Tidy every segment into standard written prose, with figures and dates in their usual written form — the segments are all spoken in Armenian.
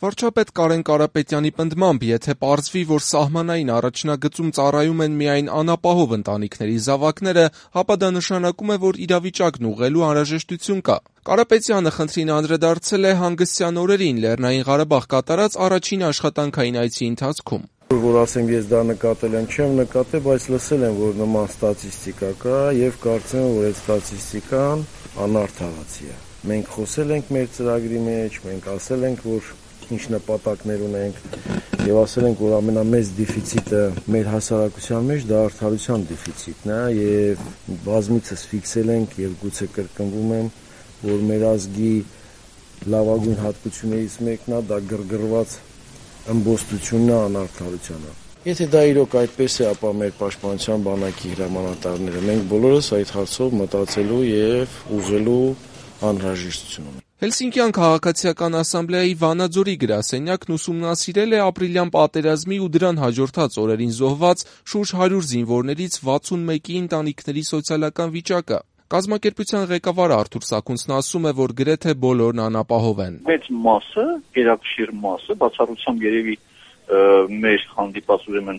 Վարչապետ Կարեն Կարապետյանի պնդմամբ, եթե պարզվի, որ սահմանային առաջնագծում ծառայում են միայն անապահով ընտանիքների զավակները, ապա դա նշանակում է, որ իրավիճակն ուղղելու անհրաժեշտություն կա։ Կարապետյանը խնդրին անդրադարձել է հանգստյան օրերին Լեռնային Ղարաբաղ կատարած առաջին աշխատանքային այցի ընթացքում։ Որ ասեմ, ես դա նկատել եմ, չեմ նկատել, բայց լսել եմ, որ նման ստատիստիկա կա եւ կարծեմ, որ այդ ստատիստիկան անարդարացի է։ Մենք խոսել ենք մեր ծրագրի մեջ, մենք ասել ենք, որ ինչ նպատակներ ունենք եւ ասել ենք, որ ամենամեծ դեֆիցիտը մեր հասարակության մեջ դա արդարության դեֆիցիտն է եւ բազմիցս ֆիքսել ենք եւ գուցե կրկնվում եմ, որ մեր ազգի լավագույն հատկություններից մեկն է դա գրգռված ըմբոստությունն է, անարդարությունը։ Եթե դա իրոք այդպես է, ապա մեր պաշտպանության բանակի հրամանատարները մենք բոլորս այդ հարցով մտածելու եւ ուղղելու անհրաժեշտություն ունենք։ Հելսինկյան քաղաքացիական ասամբլեայի Վանաձորի գրասենյակն ուսումնասիրել է ապրիլյան պատերազմի ու դրան հաջորդած օրերին զոհված շուրջ 100 զինվորներից 61-ի ընտանիքների սոցիալական վիճակը։ Կազմակերպության ղեկավար Արթուր Սաքունցն ասում է, որ գրեթե բոլորն անապահով են։ Մեծ մասը, գերակշիռ մասը, բացառությամբ երևի մեր հանդիպած ուրեմն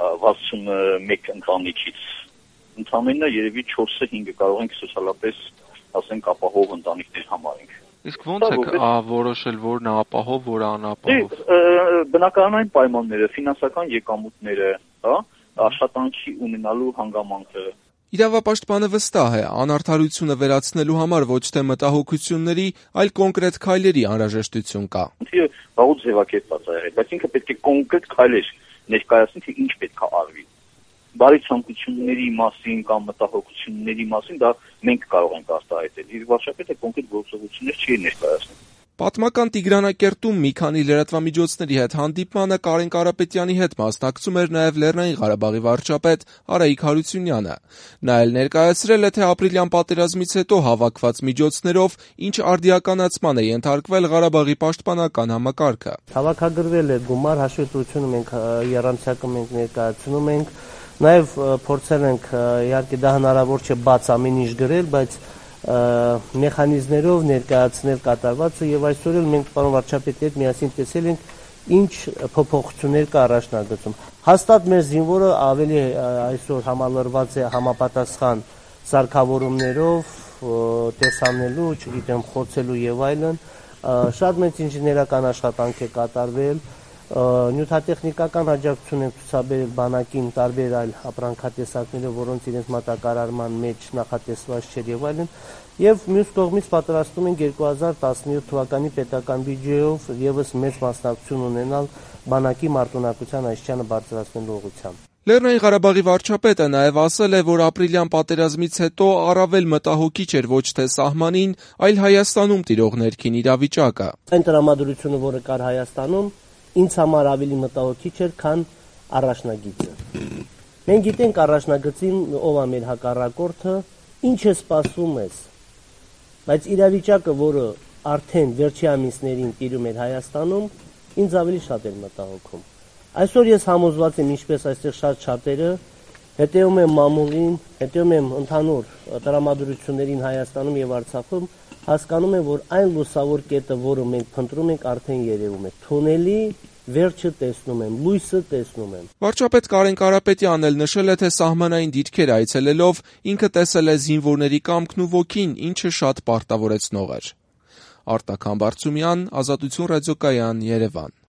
61 ընտանիքից ընդամենը երևի 4-ը 5-ը կարող ենք սոցիալապես ասենք ապահով ընտանիքներ համարենք։ Իսկ ո՞նց եք որոշել, որն է ապահով, որը անապահով։ Բնականային պայմանները, ֆինանսական եկամուտները, հա, աշխատանքի ունենալու հանգամանքը։ Իրավապաշտպանը վստահ է, անարդարությունը վերացնելու համար ոչ թե մտահոգությունների, այլ կոնկրետ քայլերի անհրաժեշտություն կա։ Ինքը վաղուց ձևակերպված է եղել, բայց ինքը պետք է կոնկրետ քայլեր ներկայացնի, թե ինչ պետք է արվի։ Բարի ցանկությունների մասին կամ մտահոգությունների մասին դա մենք կարող ենք արտահայտել։ Իսկ վարչապետը կոնկրետ գործողություններ չի ներկայացնում։ Պատմական Տիգրանակերտում մի քանի լրատվամիջոցների հետ հանդիպմանը Կարեն Կարապետյանի հետ մասնակցում էր նաև Լեռնային Ղարաբաղի վարչապետ Արայիկ Հարությունյանը։ Նա էլ ներկայացրել է, թե ապրիլյան պատերազմից հետո հավաքված միջոցներով ինչ արդիականացման է ենթարկվել Ղարաբաղի պաշտպանական համակարգը։ Հավաքագրվել է գումար, հաշվետվությունը մենք եռամսյակը մենք ներկայացնում ենք, նաև փորձել ենք, իհարկե դա հնարավոր չէ բաց ամեն ինչ գրել, բայց մեխանիզմներով ներկայացնել կատարվածը եւ այսօր էլ մենք պարոն վարչապետի հետ միասին տեսել ենք ինչ փոփոխություններ կա առաջնագծում։ Հաստատ մեր զինվորը ավելի այսօր համալրված է համապատասխան սարքավորումներով, տեսանելու, չգիտեմ, խոցելու եւ այլն։ Շատ մեծ ինժեներական աշխատանք է կատարվել, նյութատեխնիկական աջակցություն են ցուցաբերել բանակին տարբեր այլ ապրանքատեսակներով, որոնց իրենց մատակարարման մեջ նախատեսված չէր եւ այլն, եւ մյուս կողմից պատրաստում են 2017 թվականի պետական բյուջեով եւս մեծ մասնակցություն ունենալ բանակի մարտունակության այսչանը բարձրացնելու ուղղությամբ։ Լեռնային Ղարաբաղի վարչապետը նաև ասել է, որ ապրիլյան պատերազմից հետո առավել մտահոգիչ էր ոչ թե սահմանին, այլ Հայաստանում տիրող ներքին իրավիճակը։ Այն տրամադրությունը, որը կար Հայաստանում, ինձ համար ավելի մտահոգիչ էր, քան առաջնագիծը։ Մենք գիտենք առաջնագծին ով է մեր հակառակորդը, ինչ է սպասում ես, բայց իրավիճակը, որը արդեն վերջի ամիսներին տիրում էր Հայաստանում, ինձ ավելի շատ էր մտահոգում։ Այսօր ես համոզված եմ, ինչպես այստեղ շատ շատերը, հետևում եմ մամուլին, հետևում եմ ընդհանուր տրամադրություններին Հայաստանում եւ Արցախում, հասկանում եմ, որ այն լուսավոր կետը, որը մենք փնտրում ենք, արդեն երևում է։ Թունելի վերջը տեսնում եմ, լույսը տեսնում եմ։ Վարչապետ Կարեն Կարապետյանն էլ նշել է, թե սահմանային դիրքեր այցելելով ինքը տեսել է զինվորների կամքն ու ոգին, ինչը շատ պարտավորեցնող էր։ Արտակ Համբարձումյան, Ազատություն ռադիոկայան, Երևան։